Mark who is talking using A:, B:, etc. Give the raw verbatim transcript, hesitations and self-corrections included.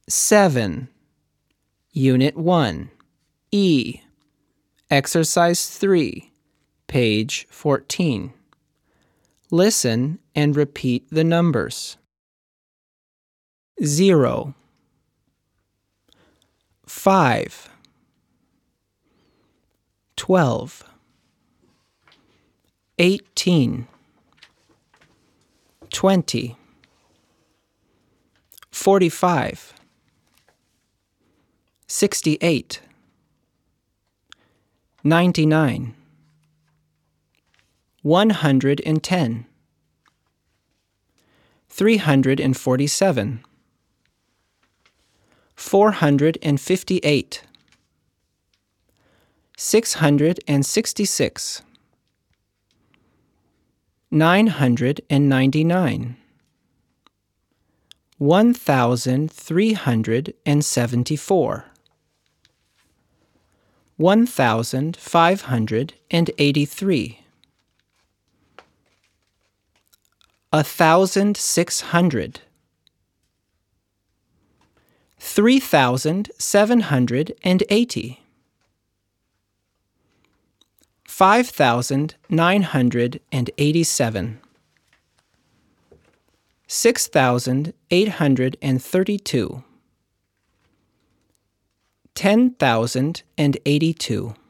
A: seven. Unit one, E. Exercise three, page fourteen. Listen and repeat the numbers. Zero, five, twelve, eighteen, twenty, forty-five, sixty-eight, ninety-nine, one hundred ten, three hundred forty-seven, four hundred fifty-eight, six hundred sixty-six, nine hundred ninety-nine, one thousand three hundred seventy-four, one thousand five hundred eighty-three, a thousand six hundred, three thousand seven hundred eighty, five thousand nine hundred eighty-seven, six thousand eight hundred thirty-two, ten thousand eighty-two.